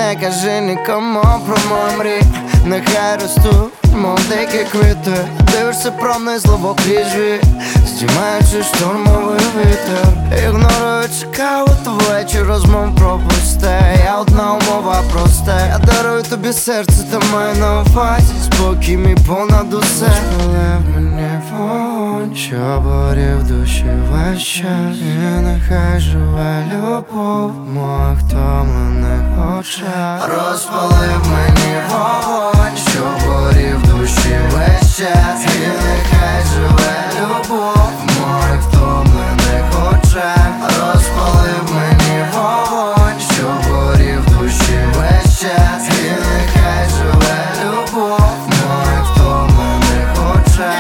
не кажи нікому про мої мрії. Нехай ростуть, мов дикі квіти. Дивишся пронизливо крізь вік, здіймаючи штурмовий вітер. Ігноруючи каву, то вечір розмов про пусте. Я одна умова проста, я дарую тобі серце, та маю на увазі спокій мій понад усе. Полив мені вогонь, що горів в душі весь час. І нехай живе любов в моїх втомлених очах. Розпалив мені вогонь, що горів в душі весь час. І нехай живе любов в моїх втомлених очах. Розпалив мені вогонь, що горів в душі весь час. І нехай живе любов в моїх втомлених очах.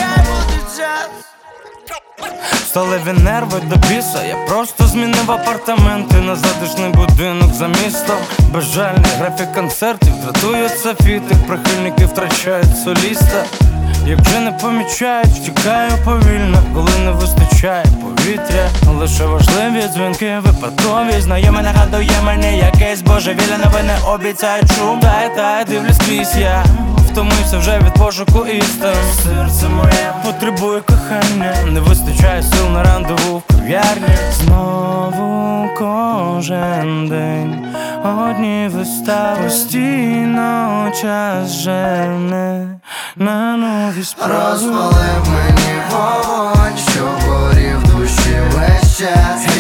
Сталеві нерви до біса. Я просто змінив апартаменти на затишний будинок за містом. Безжальний графік концертів дратує софіти. Прихильники втрачають соліста. Як вже не помічають, втікаю повільно, коли не вистачає повітря. Лише важливі дзвінки, випадкові знайомі нагадує мені якесь божевілля. Новини обіцяють шум, та дивлюсь крізь я. Втомився вже від пошуку істин. Серце моє потребує кохання, не вистачає сил на рандеву в кав'ярні. Знову кожен день одні вистави, постійно час жене на нові справи. Розпалив мені вогонь, що горів в душі весь час.